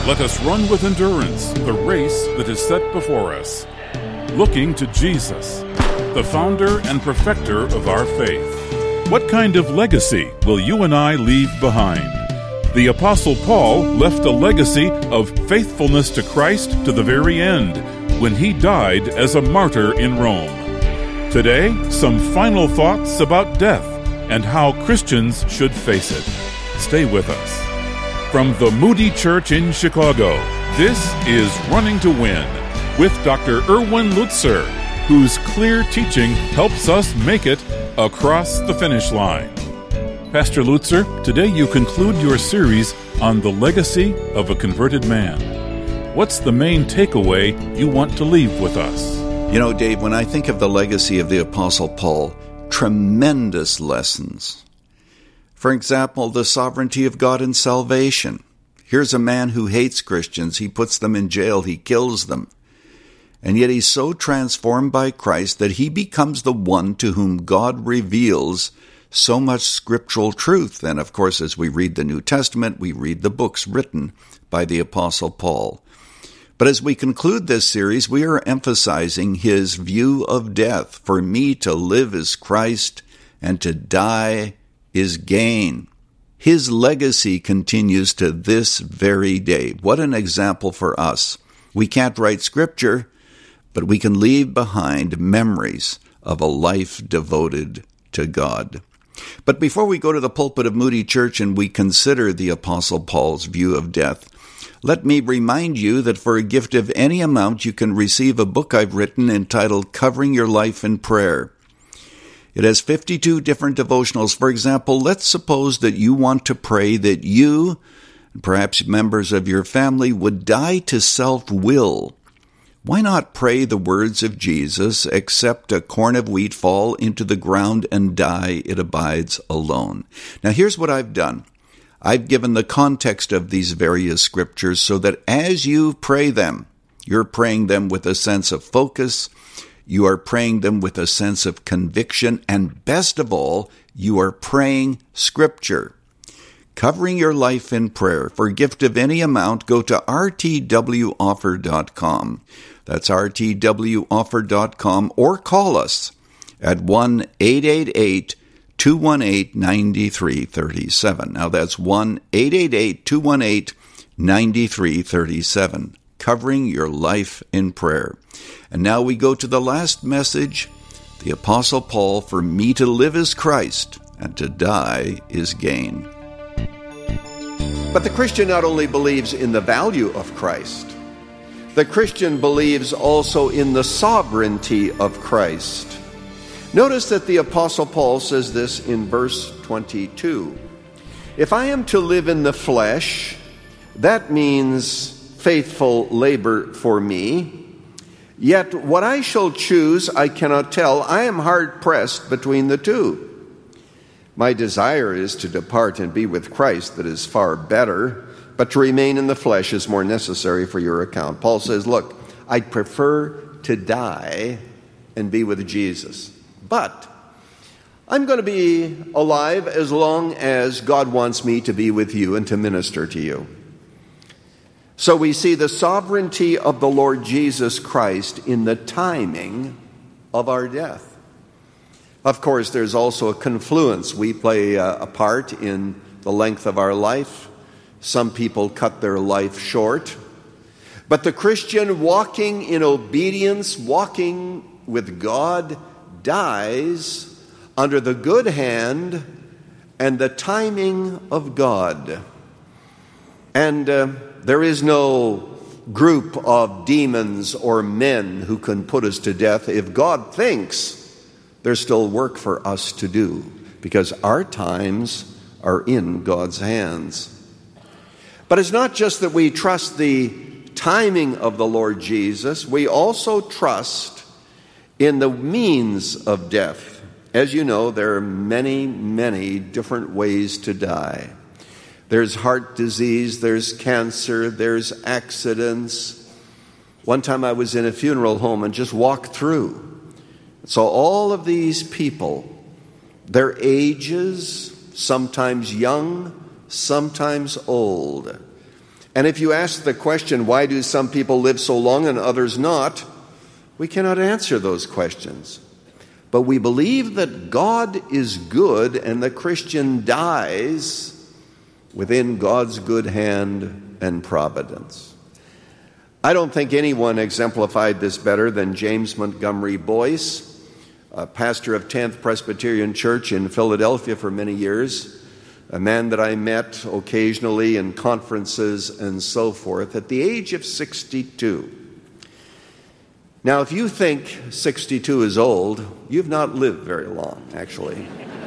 Let us run with endurance the race that is set before us, looking to Jesus, the founder and perfecter of our faith. What kind of legacy will you and I leave behind? The Apostle Paul left a legacy of faithfulness to Christ to the very end, when he died as a martyr in Rome. Today, some final thoughts about death and how Christians should face it. Stay with us. From the Moody Church in Chicago, this is Running to Win with Dr. Erwin Lutzer, whose clear teaching helps us make it across the finish line. Pastor Lutzer, today you conclude your series on the legacy of a converted man. What's the main takeaway you want to leave with us? You know, Dave, when I think of the legacy of the Apostle Paul, tremendous lessons. For example, the sovereignty of God in salvation. Here's a man who hates Christians. He puts them in jail. He kills them. And yet he's so transformed by Christ that he becomes the one to whom God reveals so much scriptural truth. And of course, as we read the New Testament, we read the books written by the Apostle Paul. But as we conclude this series, we are emphasizing his view of death. For me to live is Christ, and to die is gain. His legacy continues to this very day. What an example for us. We can't write scripture, but we can leave behind memories of a life devoted to God. But before we go to the pulpit of Moody Church and we consider the Apostle Paul's view of death, let me remind you that for a gift of any amount, you can receive a book I've written entitled Covering Your Life in Prayer. It has 52 different devotionals. For example, let's suppose that you want to pray that you, and perhaps members of your family, would die to self-will. Why not pray the words of Jesus, except a corn of wheat fall into the ground and die, it abides alone. Now here's what I've done. I've given the context of these various scriptures so that as you pray them, you're praying them with a sense of focus, you are praying them with a sense of conviction, and best of all, you are praying scripture. Covering Your Life in Prayer. For a gift of any amount, go to rtwoffer.com. That's rtwoffer.com, or call us at 1-888-218-9337. Now that's 1-888-218-9337. Covering Your Life in Prayer. And now we go to the last message, the Apostle Paul, for me to live is Christ, and to die is gain. But the Christian not only believes in the value of Christ, the Christian believes also in the sovereignty of Christ. Notice that the Apostle Paul says this in verse 22. If I am to live in the flesh, that means faithful labor for me. Yet what I shall choose I cannot tell. I am hard-pressed between the two. My desire is to depart and be with Christ, that is far better, but to remain in the flesh is more necessary for your account. Paul says, look, I'd prefer to die and be with Jesus. But I'm going to be alive as long as God wants me to be with you and to minister to you. So we see the sovereignty of the Lord Jesus Christ in the timing of our death. Of course, there's also a confluence. We play a part in the length of our life. Some people cut their life short. But the Christian walking in obedience, walking with God, dies under the good hand and the timing of God. And there is no group of demons or men who can put us to death. If God thinks, there's still work for us to do, because our times are in God's hands. But it's not just that we trust the timing of the Lord Jesus, we also trust in the means of death. As you know, there are many, many different ways to die. There's heart disease, there's cancer, there's accidents. One time I was in a funeral home and just walked through. So all of these people, their ages, sometimes young, sometimes old, And if you ask the question, why do some people live so long and others not, we cannot answer those questions. But we believe that God is good and the Christian dies within God's good hand and providence. I don't think anyone exemplified this better than James Montgomery Boyce, a pastor of 10th Presbyterian Church in Philadelphia for many years, a man that I met occasionally in conferences and so forth, at the age of 62. Now, if you think 62 is old, you've not lived very long, actually.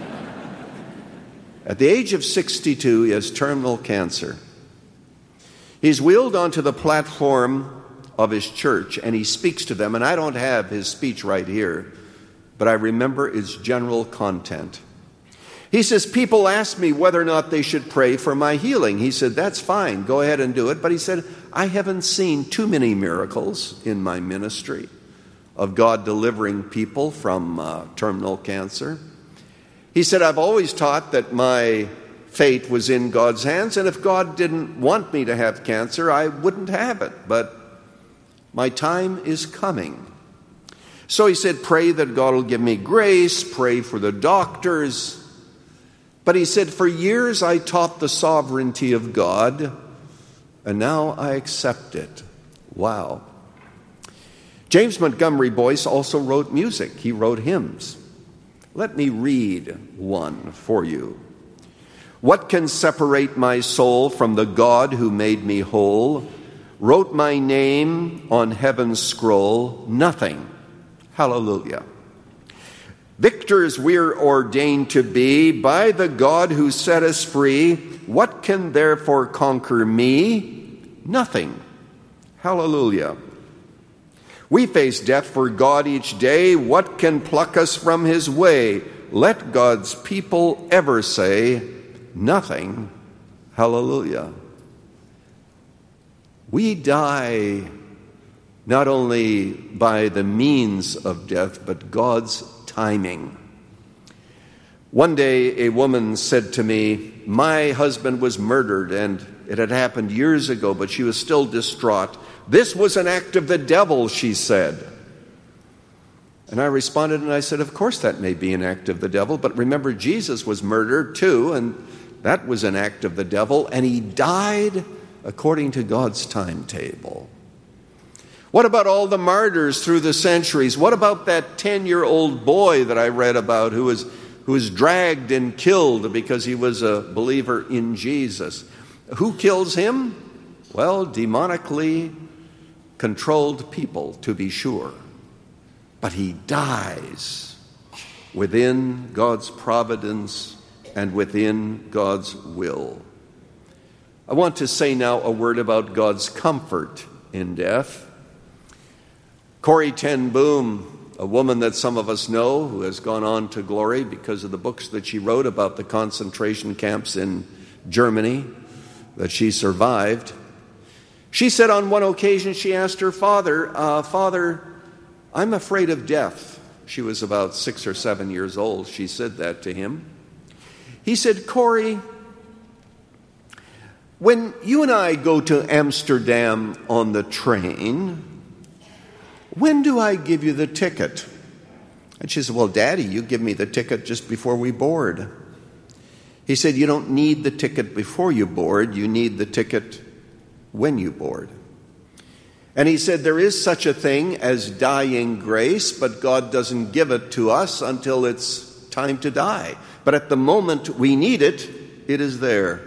At the age of 62, he has terminal cancer. He's wheeled onto the platform of his church, and he speaks to them, and I don't have his speech right here, but I remember its general content. He says, people ask me whether or not they should pray for my healing. He said, that's fine, go ahead and do it. But he said, I haven't seen too many miracles in my ministry of God delivering people from terminal cancer. He said, I've always taught that my fate was in God's hands, and if God didn't want me to have cancer, I wouldn't have it. But my time is coming. So he said, pray that God will give me grace, pray for the doctors. But he said, for years I taught the sovereignty of God, and now I accept it. Wow. James Montgomery Boyce also wrote music. He wrote hymns. Let me read one for you. What can separate my soul from the God who made me whole? Wrote my name on heaven's scroll? Nothing. Hallelujah. Victors we're ordained to be by the God who set us free. What can therefore conquer me? Nothing. Hallelujah. We face death for God each day. What can pluck us from his way? Let God's people ever say, nothing. Hallelujah. We die not only by the means of death, but God's timing. One day a woman said to me, my husband was murdered and it had happened years ago, but she was still distraught. This was an act of the devil, she said. And I responded and I said, of course that may be an act of the devil, but remember Jesus was murdered too, and that was an act of the devil, and he died according to God's timetable. What about all the martyrs through the centuries? What about that 10-year-old boy that I read about who was dragged and killed because he was a believer in Jesus? Who kills him? Well, demonically controlled people, to be sure. But he dies within God's providence and within God's will. I want to say now a word about God's comfort in death. Corrie ten Boom, a woman that some of us know who has gone on to glory because of the books that she wrote about the concentration camps in Germany that she survived. She said on one occasion she asked her father, Father, I'm afraid of death. She was about 6 or 7 years old. She said that to him. He said, Corrie, when you and I go to Amsterdam on the train, when do I give you the ticket? And she said, well, Daddy, you give me the ticket just before we board. He said, you don't need the ticket before you board. You need the ticket when you board. And he said, there is such a thing as dying grace, but God doesn't give it to us until it's time to die. But at the moment we need it, it is there.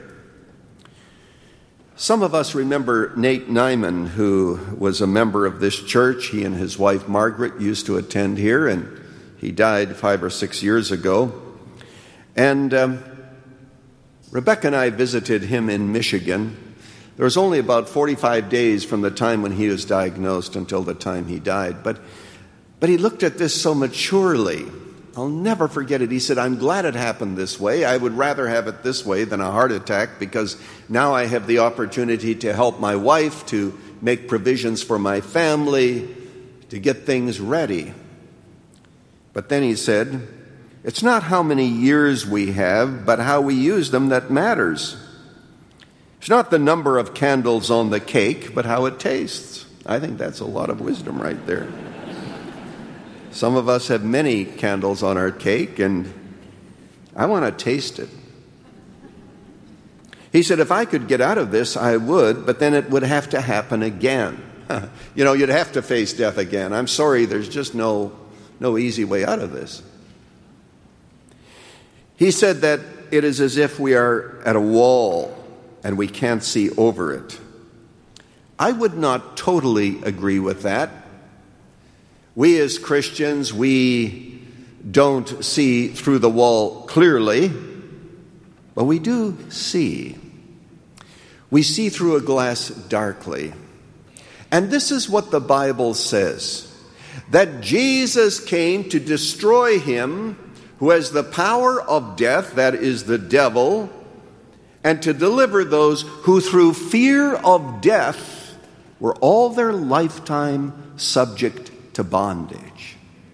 Some of us remember Nate Nyman, who was a member of this church. He and his wife Margaret used to attend here, and he died 5 or 6 years ago. And Rebecca and I visited him in Michigan. There was only about 45 days from the time when he was diagnosed until the time he died. But he looked at this so maturely. I'll never forget it. He said, I'm glad it happened this way. I would rather have it this way than a heart attack, because now I have the opportunity to help my wife, to make provisions for my family, to get things ready. But then he said, it's not how many years we have, but how we use them that matters. It's not the number of candles on the cake, but how it tastes. I think that's a lot of wisdom right there. Some of us have many candles on our cake, and I want to taste it. He said, if I could get out of this, I would, but then it would have to happen again. You'd have to face death again. I'm sorry, there's just no easy way out of this. He said that it is as if we are at a wall and we can't see over it. I would not totally agree with that. We as Christians, we don't see through the wall clearly, but we do see. We see through a glass darkly. And this is what the Bible says, that Jesus came to destroy him who has the power of death, that is the devil, and to deliver those who through fear of death were all their lifetime subject to bondage.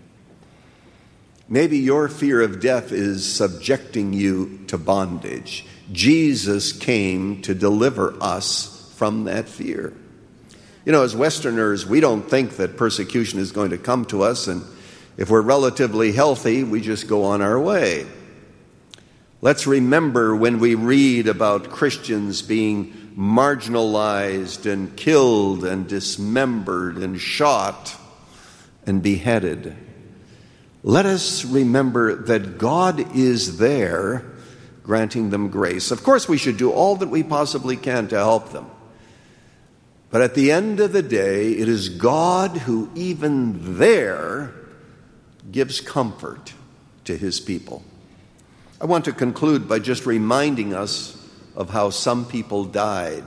Maybe your fear of death is subjecting you to bondage. Jesus came to deliver us from that fear. As Westerners, we don't think that persecution is going to come to us, and if we're relatively healthy, we just go on our way. Let's remember when we read about Christians being marginalized and killed and dismembered and shot and beheaded. Let us remember that God is there granting them grace. Of course, we should do all that we possibly can to help them. But at the end of the day, it is God who even there gives comfort to his people. I want to conclude by just reminding us of how some people died.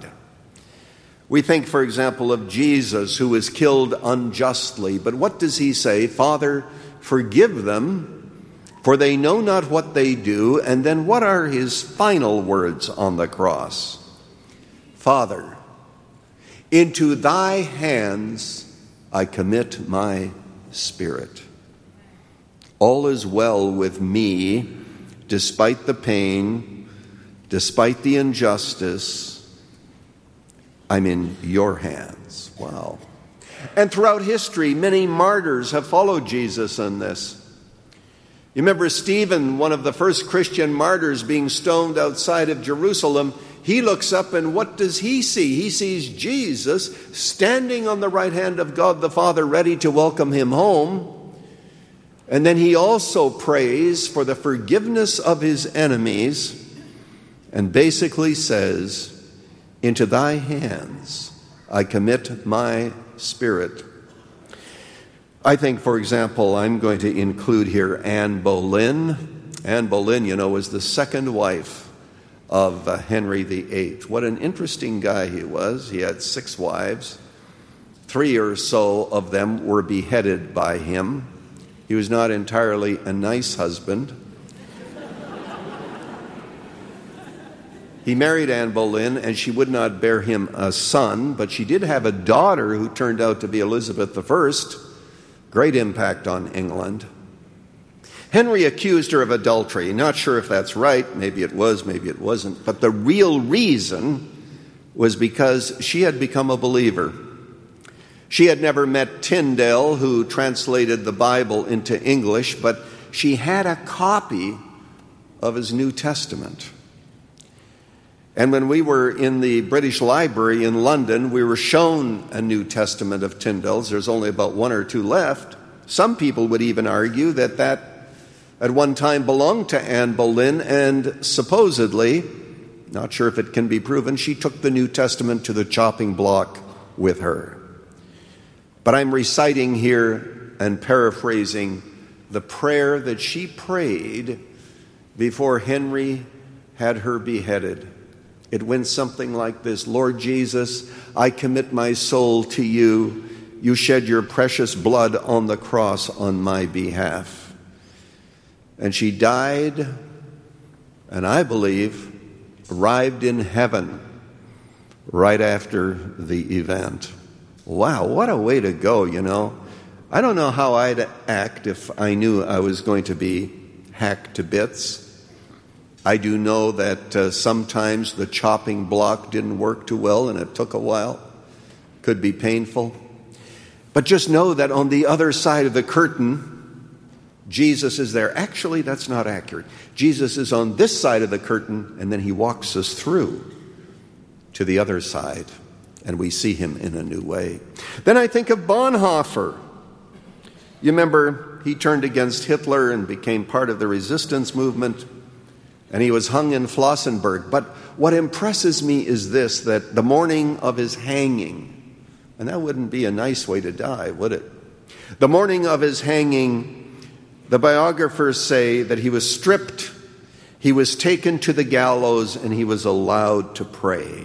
We think, for example, of Jesus, who was killed unjustly. But what does he say? Father, forgive them, for they know not what they do. And then what are his final words on the cross? Father, into thy hands I commit my spirit. All is well with me, despite the pain, despite the injustice. I'm in your hands. Wow. And throughout history, many martyrs have followed Jesus in this. You remember Stephen, one of the first Christian martyrs, being stoned outside of Jerusalem. He looks up, and what does he see? He sees Jesus standing on the right hand of God the Father, ready to welcome him home. And then he also prays for the forgiveness of his enemies and basically says, into thy hands I commit my spirit. I think, for example, I'm going to include here Anne Boleyn. Anne Boleyn, was the second wife of Henry VIII. What an interesting guy he was. He had 6 wives. 3 or so of them were beheaded by him. He was not entirely a nice husband. He married Anne Boleyn, and she would not bear him a son, but she did have a daughter who turned out to be Elizabeth I. Great impact on England. Henry accused her of adultery. Not sure if that's right. Maybe it was, maybe it wasn't. But the real reason was because she had become a believer. She had never met Tyndale, who translated the Bible into English, but she had a copy of his New Testament. And when we were in the British Library in London, we were shown a New Testament of Tyndale's. There's only about 1 or 2 left. Some people would even argue that at one time belonged to Anne Boleyn, and supposedly, not sure if it can be proven, she took the New Testament to the chopping block with her. But I'm reciting here and paraphrasing the prayer that she prayed before Henry had her beheaded. It went something like this: Lord Jesus, I commit my soul to you. You shed your precious blood on the cross on my behalf. And she died, and I believe arrived in heaven right after the event. Wow, what a way to go, I don't know how I'd act if I knew I was going to be hacked to bits. I do know that sometimes the chopping block didn't work too well and it took a while. Could be painful. But just know that on the other side of the curtain, Jesus is there. Actually, that's not accurate. Jesus is on this side of the curtain, and then he walks us through to the other side, and we see him in a new way. Then I think of Bonhoeffer. You remember, he turned against Hitler and became part of the resistance movement, and he was hung in Flossenburg. But what impresses me is this, that the morning of his hanging, and that wouldn't be a nice way to die, would it? The morning of his hanging, the biographers say that he was stripped, he was taken to the gallows, and he was allowed to pray.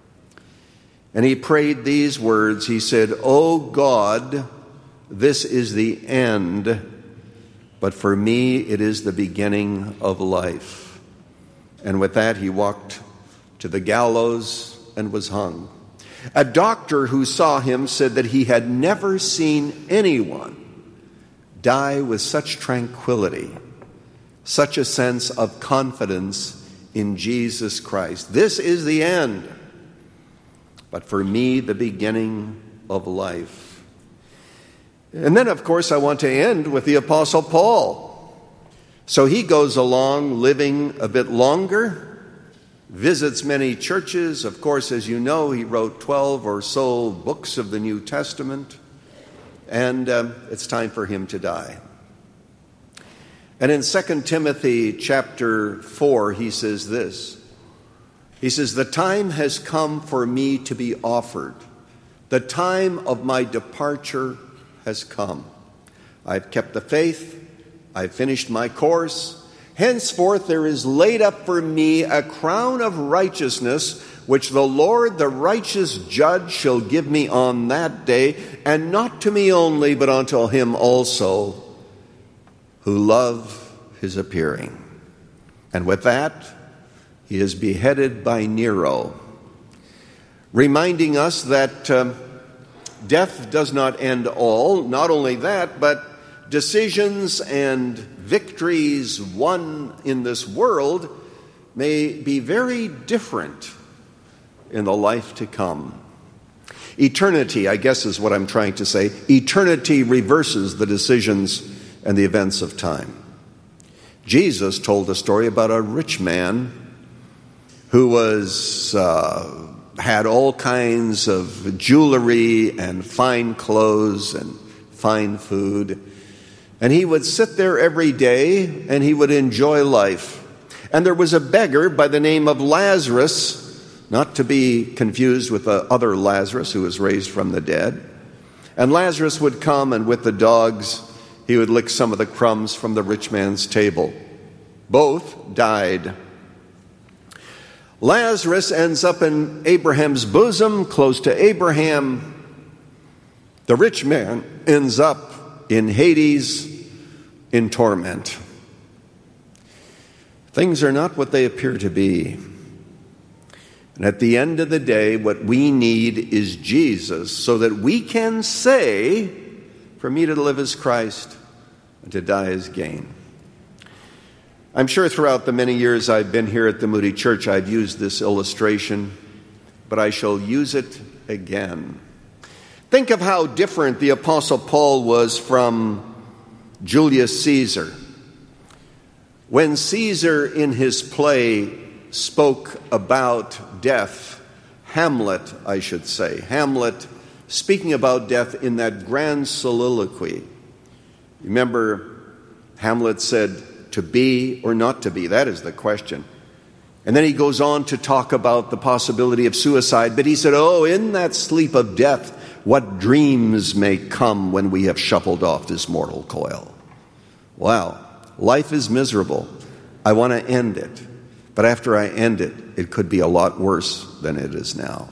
And he prayed these words. He said, "O God, this is the end, but for me it is the beginning of life." And with that, he walked to the gallows and was hung. A doctor who saw him said that he had never seen anyone die with such tranquility, such a sense of confidence in Jesus Christ. This is the end, but for me, the beginning of life. And then, of course, I want to end with the Apostle Paul. So he goes along living a bit longer, visits many churches. Of course, as you know, he wrote 12 or so books of the New Testament, and it's time for him to die. And in 2 Timothy chapter 4, he says this. He says, "The time has come for me to be offered. The time of my departure has come. I've kept the faith. I've finished my course. Henceforth there is laid up for me a crown of righteousness, which the Lord, the righteous judge, shall give me on that day, and not to me only, but unto him also who love his appearing." And with that, he is beheaded by Nero, reminding us that death does not end all. Not only that, but decisions and victories won in this world may be very different in the life to come. Eternity, I guess is what I'm trying to say. Eternity reverses the decisions and the events of time. Jesus told a story about a rich man who had all kinds of jewelry and fine clothes and fine food. And he would sit there every day and he would enjoy life. And there was a beggar by the name of Lazarus, not to be confused with the other Lazarus who was raised from the dead. And Lazarus would come, and with the dogs, he would lick some of the crumbs from the rich man's table. Both died. Lazarus ends up in Abraham's bosom, close to Abraham. The rich man ends up in Hades, in torment. Things are not what they appear to be. And at the end of the day, what we need is Jesus, so that we can say, "For me to live is Christ, and to die is gain." I'm sure throughout the many years I've been here at the Moody Church, I've used this illustration, but I shall use it again. Think of how different the Apostle Paul was from Julius Caesar. When Caesar in his play spoke about death, Hamlet, I should say, Hamlet speaking about death in that grand soliloquy. Remember, Hamlet said, "To be or not to be, that is the question." And then he goes on to talk about the possibility of suicide, but he said, "Oh, in that sleep of death, what dreams may come when we have shuffled off this mortal coil." Wow, life is miserable. I want to end it. But after I end it, it could be a lot worse than it is now.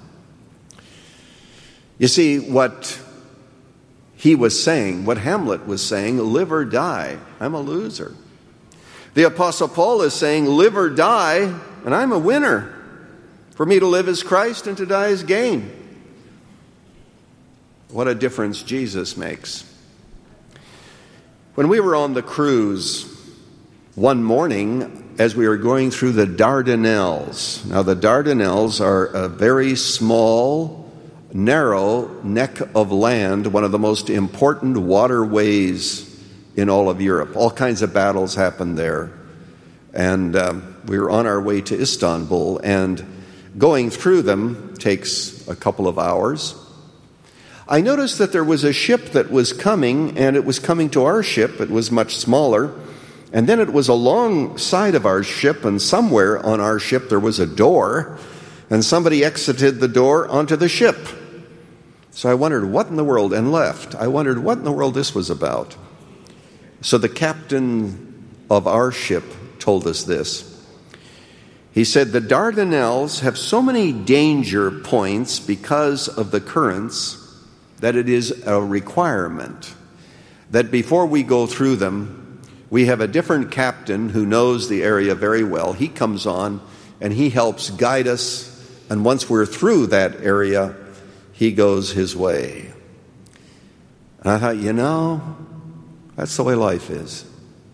You see, what he was saying, what Hamlet was saying, live or die, I'm a loser. The Apostle Paul is saying, live or die, and I'm a winner. For me to live is Christ, and to die is gain. What a difference Jesus makes. When we were on the cruise, one morning, as we were going through the Dardanelles. Now, the Dardanelles are a very small, narrow neck of land, one of the most important waterways in all of Europe. All kinds of battles happened there. And we were on our way to Istanbul, and going through them takes a couple of hours. I noticed that there was a ship that was coming, and it was coming to our ship. It was much smaller. And then it was alongside of our ship, and somewhere on our ship there was a door, and somebody exited the door onto the ship. So I wondered what in the world, and left. I wondered what in the world this was about. So the captain of our ship told us this. He said, the Dardanelles have so many danger points because of the currents that it is a requirement that before we go through them, we have a different captain who knows the area very well. He comes on and he helps guide us, and once we're through that area, he goes his way. And I thought, that's the way life is.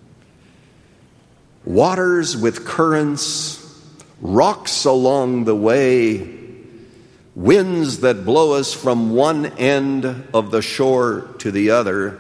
Waters with currents, rocks along the way, winds that blow us from one end of the shore to the other.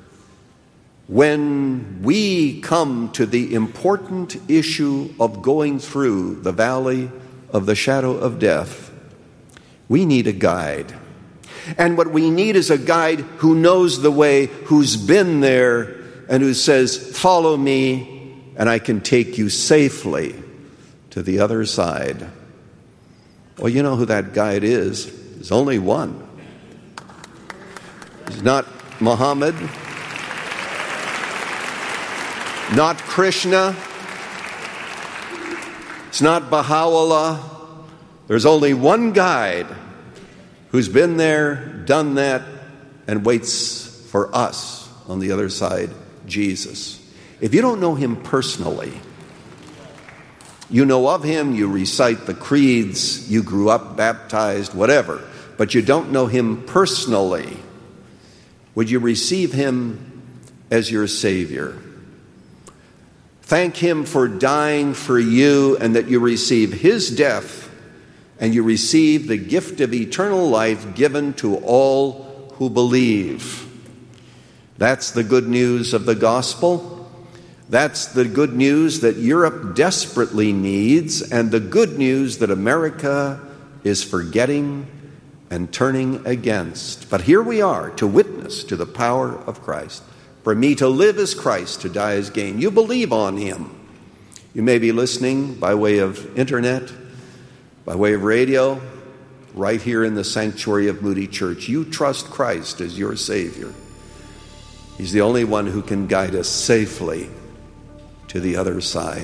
When we come to the important issue of going through the valley of the shadow of death, we need a guide. And what we need is a guide who knows the way, who's been there, and who says, follow me, and I can take you safely to the other side. Well, you know who that guide is. There's only one. It's not Muhammad, not Krishna, it's not Baha'u'llah. There's only one guide who's been there, done that, and waits for us on the other side, Jesus. If you don't know him personally, you know of him, you recite the creeds, you grew up baptized, whatever, but you don't know him personally, would you receive him as your Savior? Thank him for dying for you, and that you receive his death, and you receive the gift of eternal life given to all who believe. That's the good news of the gospel. That's the good news that Europe desperately needs, and the good news that America is forgetting and turning against. But here we are to witness to the power of Christ. For me to live is Christ, to die is gain. You believe on him. You may be listening by way of internet, by way of radio, right here in the sanctuary of Moody Church. You trust Christ as your Savior. He's the only one who can guide us safely to the other side.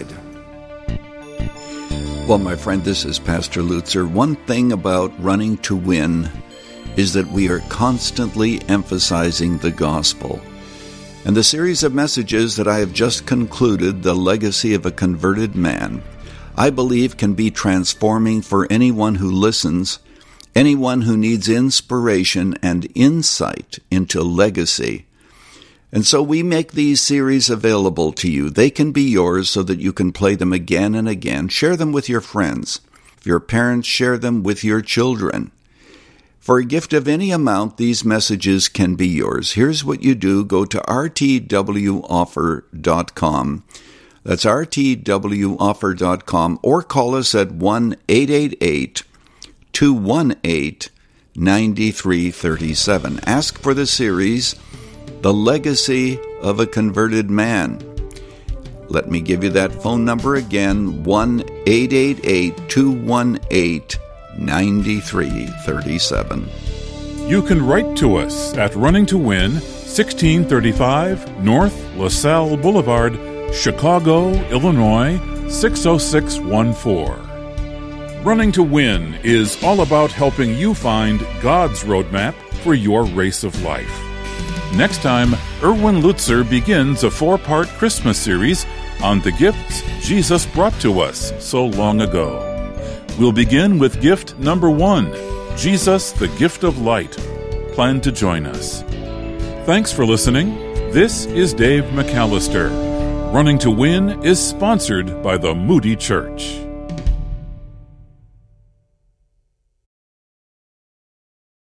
Well, my friend, this is Pastor Lutzer. One thing about Running to Win is that we are constantly emphasizing the gospel. And the series of messages that I have just concluded, The Legacy of a Converted Man, I believe can be transforming for anyone who listens, anyone who needs inspiration and insight into legacy. And so we make these series available to you. They can be yours so that you can play them again and again. Share them with your friends. If you're parents, share them with your children. For a gift of any amount, these messages can be yours. Here's what you do. Go to rtwoffer.com. That's rtwoffer.com, or call us at 1-888-218-9337. Ask for the series, The Legacy of a Converted Man. Let me give you that phone number again, 1-888-218-9337. You can write to us at Running to Win, 1635 North LaSalle Boulevard, Chicago, Illinois, 60614. Running to Win is all about helping you find God's roadmap for your race of life. Next time, Erwin Lutzer begins a 4-part Christmas series on the gifts Jesus brought to us so long ago. We'll begin with gift number 1, Jesus, the gift of light. Plan to join us. Thanks for listening. This is Dave McAllister. Running to Win is sponsored by the Moody Church.